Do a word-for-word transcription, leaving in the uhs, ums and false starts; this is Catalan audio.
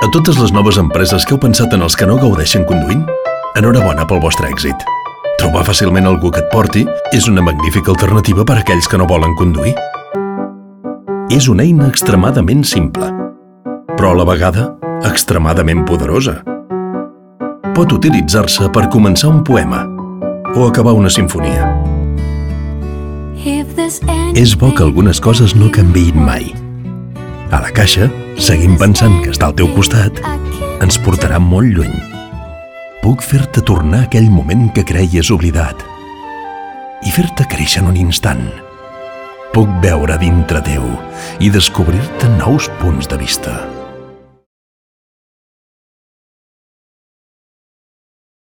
A totes les noves empreses que heu pensat en els que no gaudeixen conduint, enhorabona pel vostre èxit. Trobar fàcilment algú que et porti és una magnífica alternativa per a aquells que no volen conduir. És una eina extremadament simple, però a la vegada extremadament poderosa. Pot utilitzar-se per començar un poema o acabar una sinfonia. És bo que algunes coses no canviïn mai. A la Caixa, seguim pensant que estar al teu costat ens portarà molt lluny. Puc fer-te tornar a aquell moment que creies oblidat i fer-te créixer en un instant. Puc veure dintre teu i descobrir-te nous punts de vista.